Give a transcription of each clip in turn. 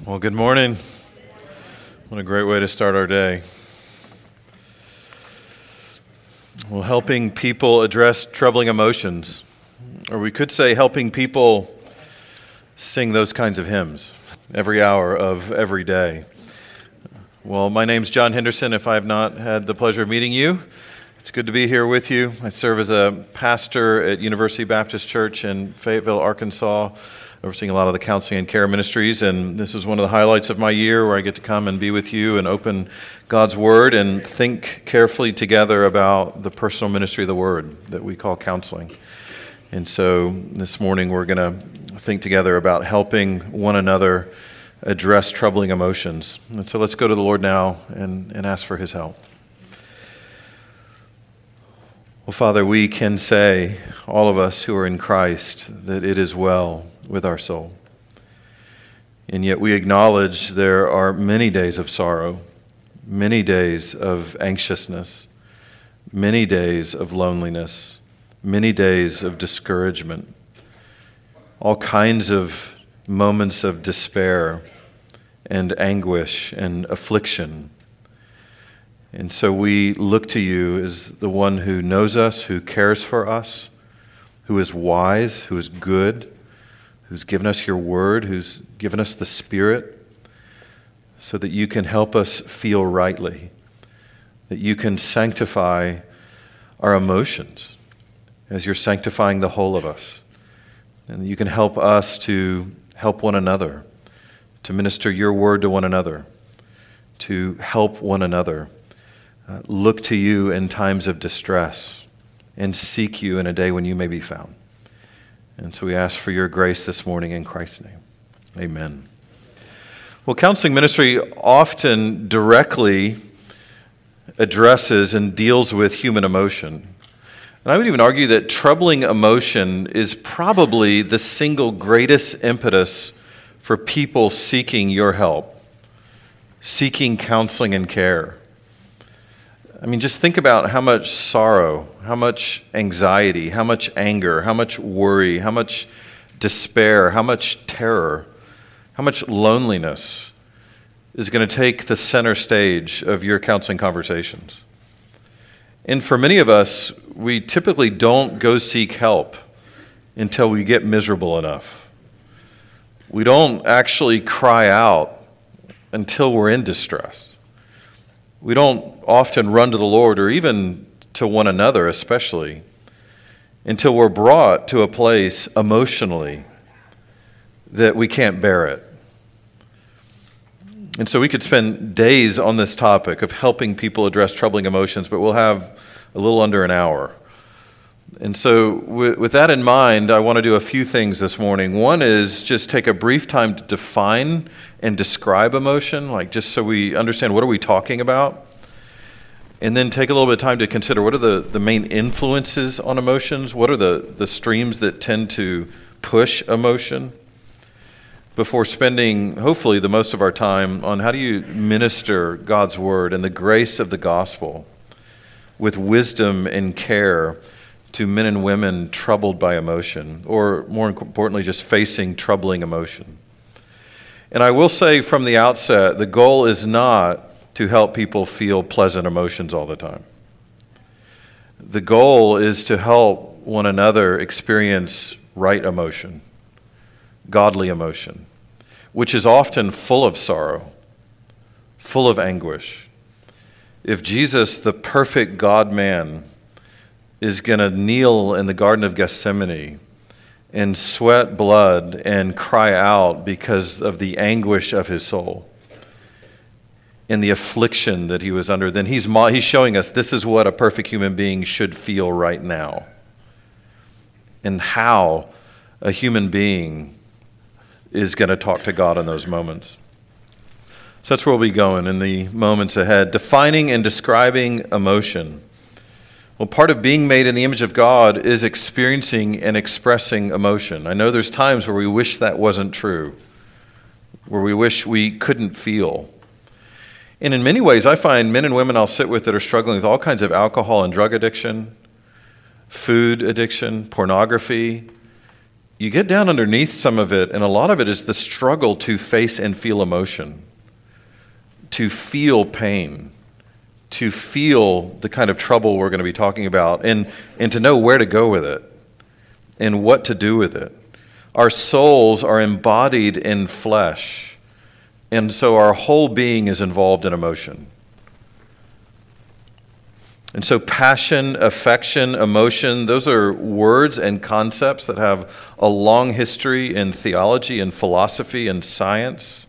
Well, good morning. What a great way to start our day. Well, helping people address troubling emotions, or we could say helping people sing those kinds of hymns every hour of every day. Well, my name's John Henderson. If I have not had the pleasure of meeting you, it's good to be here with you. I serve as a pastor at University Baptist Church in Fayetteville, Arkansas, overseeing a lot of the counseling and care ministries, and this is one of the highlights of my year where I get to come and be with you and open God's Word and think carefully together about the personal ministry of the Word that we call counseling. And so this morning we're going to think together about helping one another address troubling emotions. And so let's go to the Lord now and ask for His help. Well, Father, we can say, all of us who are in Christ, that it is well with our soul. And yet we acknowledge there are many days of sorrow, many days of anxiousness, many days of loneliness, many days of discouragement, all kinds of moments of despair and anguish and affliction. And so we look to you as the one who knows us, who cares for us, who is wise, who is good, who's given us your word, who's given us the Spirit, so that you can help us feel rightly, that you can sanctify our emotions as you're sanctifying the whole of us, and that you can help us to help one another, to minister your word to one another, to help one another. Look to you in times of distress and seek you in a day when you may be found. And so we ask for your grace this morning in Christ's name. Amen. Well, counseling ministry often directly addresses and deals with human emotion. And I would even argue that troubling emotion is probably the single greatest impetus for people seeking your help, seeking counseling and care. I mean, just think about how much sorrow, how much anxiety, how much anger, how much worry, how much despair, how much terror, how much loneliness is going to take the center stage of your counseling conversations. And for many of us, we typically don't go seek help until we get miserable enough. We don't actually cry out until we're in distress. We don't often run to the Lord, or even to one another especially, until we're brought to a place emotionally that we can't bear it. And so we could spend days on this topic of helping people address troubling emotions, but we'll have a little under an hour. And so with that in mind, I want to do a few things this morning. One is just take a brief time to define and describe emotion, like just so we understand what are we talking about. And then take a little bit of time to consider what are the main influences on emotions, what are the streams that tend to push emotion, before spending hopefully the most of our time on how do you minister God's word and the grace of the gospel with wisdom and care to men and women troubled by emotion, or more importantly, just facing troubling emotion. And I will say from the outset, the goal is not to help people feel pleasant emotions all the time. The goal is to help one another experience right emotion, godly emotion, which is often full of sorrow, full of anguish. If Jesus, the perfect God-man, is going to kneel in the Garden of Gethsemane and sweat blood and cry out because of the anguish of his soul and the affliction that he was under, then he's showing us this is what a perfect human being should feel right now, and how a human being is going to talk to God in those moments. So that's where we'll be going in the moments ahead. Defining and describing emotion. Well, part of being made in the image of God is experiencing and expressing emotion. I know there's times where we wish that wasn't true, where we wish we couldn't feel. And in many ways, I find men and women I'll sit with that are struggling with all kinds of alcohol and drug addiction, food addiction, pornography, you get down underneath some of it, and a lot of it is the struggle to face and feel emotion, to feel pain, to feel the kind of trouble we're going to be talking about, and to know where to go with it and what to do with it. Our souls are embodied in flesh, and so our whole being is involved in emotion. And so passion, affection, emotion, those are words and concepts that have a long history in theology and philosophy and science.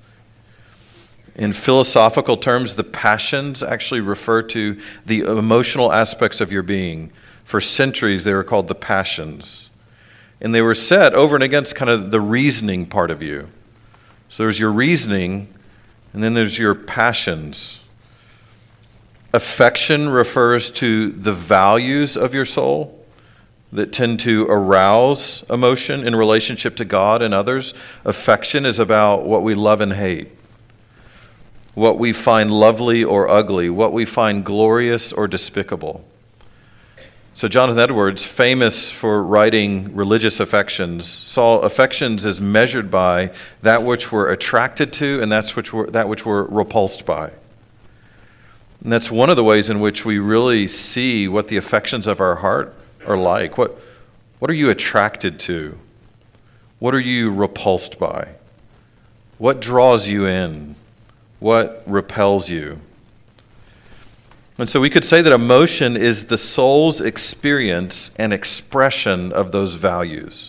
In philosophical terms, the passions actually refer to the emotional aspects of your being. For centuries, they were called the passions. And they were set over and against kind of the reasoning part of you. So there's your reasoning, and then there's your passions. Affection refers to the values of your soul that tend to arouse emotion in relationship to God and others. Affection is about what we love and hate, what we find lovely or ugly, what we find glorious or despicable. So Jonathan Edwards, famous for writing religious affections, saw affections as measured by that which we're attracted to and that which we're repulsed by. And that's one of the ways in which we really see what the affections of our heart are like. What are you attracted to? What are you repulsed by? What draws you in? What repels you? And so we could say that emotion is the soul's experience and expression of those values,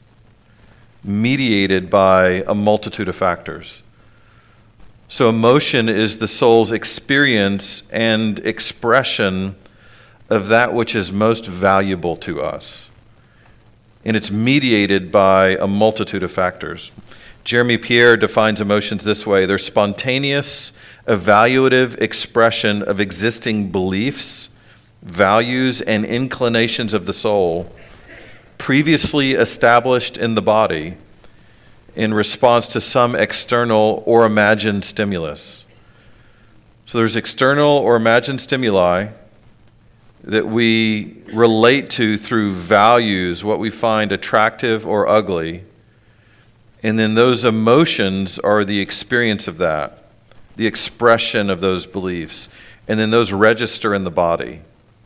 mediated by a multitude of factors. So emotion is the soul's experience and expression of that which is most valuable to us. And it's mediated by a multitude of factors. Jeremy Pierre defines emotions this way: they're spontaneous, evaluative expression of existing beliefs, values, and inclinations of the soul, previously established in the body, in response to some external or imagined stimulus. So there's external or imagined stimuli that we relate to through values, what we find attractive or ugly, and then those emotions are the experience of that, the expression of those beliefs, and then those register in the body.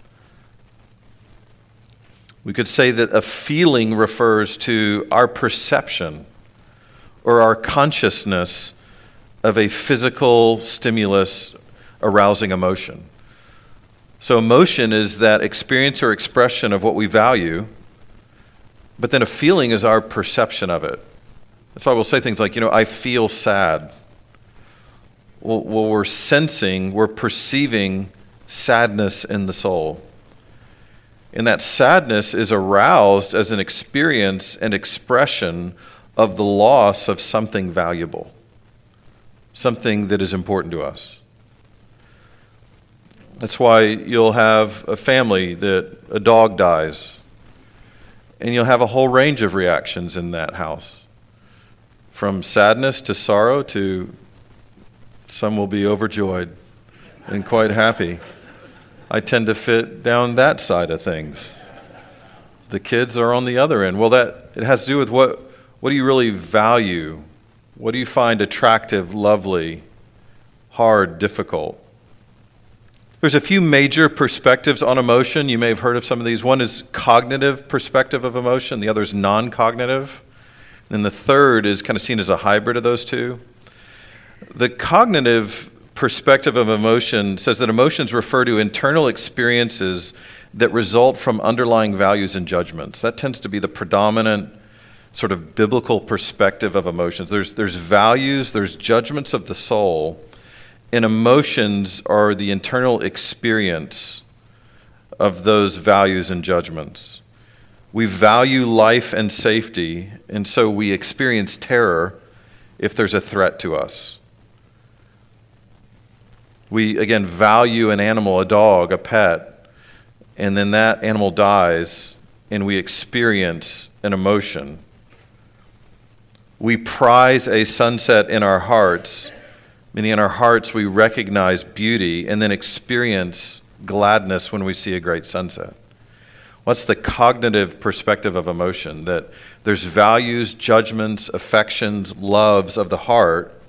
We could say that a feeling refers to our perception or our consciousness of a physical stimulus arousing emotion. So emotion is that experience or expression of what we value, but then a feeling is our perception of it. That's why we'll say things like, I feel sad. Well, we're sensing, we're perceiving sadness in the soul. And that sadness is aroused as an experience and expression of the loss of something valuable, something that is important to us. That's why you'll have a family that a dog dies, and you'll have a whole range of reactions in that house, from sadness to sorrow to some will be overjoyed and quite happy. I tend to fit down that side of things. The kids are on the other end. Well, it has to do with what do you really value? What do you find attractive, lovely, hard, difficult? There's a few major perspectives on emotion. You may have heard of some of these. One is cognitive perspective of emotion. The other is non-cognitive. And the third is kind of seen as a hybrid of those two. The cognitive perspective of emotion says that emotions refer to internal experiences that result from underlying values and judgments. That tends to be the predominant sort of biblical perspective of emotions. There's values, there's judgments of the soul, and emotions are the internal experience of those values and judgments. We value life and safety, and so we experience terror if there's a threat to us. We, again, value an animal, a dog, a pet, and then that animal dies, and we experience an emotion. We prize a sunset in our hearts, meaning in our hearts we recognize beauty and then experience gladness when we see a great sunset. What's the cognitive perspective of emotion? That there's values, judgments, affections, loves of the heart